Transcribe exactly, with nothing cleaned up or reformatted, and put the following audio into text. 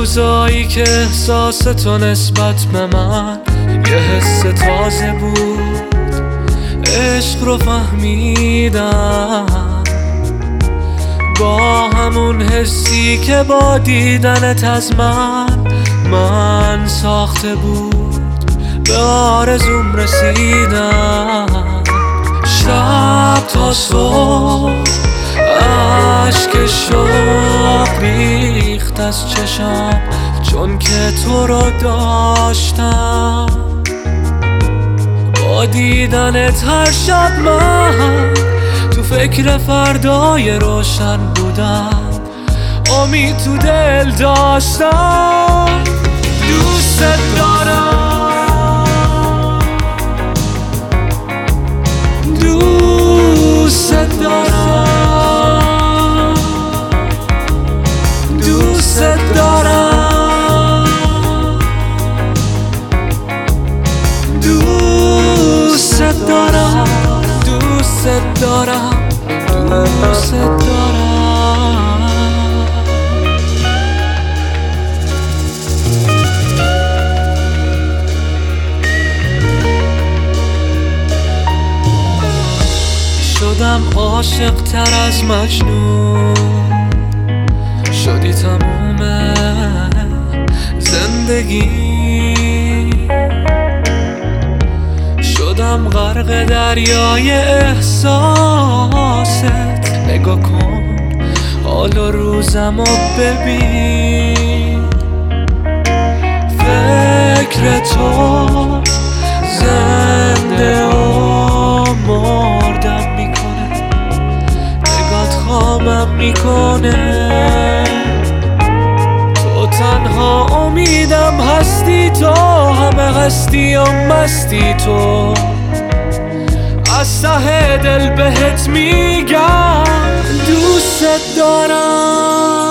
روزایی که احساس تو نسبت به من یه حس تازه بود، عشق رو فهمیدم با همون حسی که با دیدنت از من من ساخته بود، به آرزوم رسیدم. شب تا صبح عشق شوق ریخت از چشم، چون که تو رو داشتم. با دیدنت هر شب من تو فکر فردای روشن بودم، امید تو دل داشتم. دوست دارم، دوست دارم، دوست دارم، دوست دارم، دوست دارم، دوست دارم. شدم عاشق تر از مجنون، شدی تموم زندگی، شدم غرق دریای احساست. نگاه کن حال و روزمو ببین، فکر تو زنده و مردم میکنه، نگات خوابم میکنه. تو تنها امیدم هستی، تو همه هستی و مستی تو. از ته دل بهت میگم دوست دارم.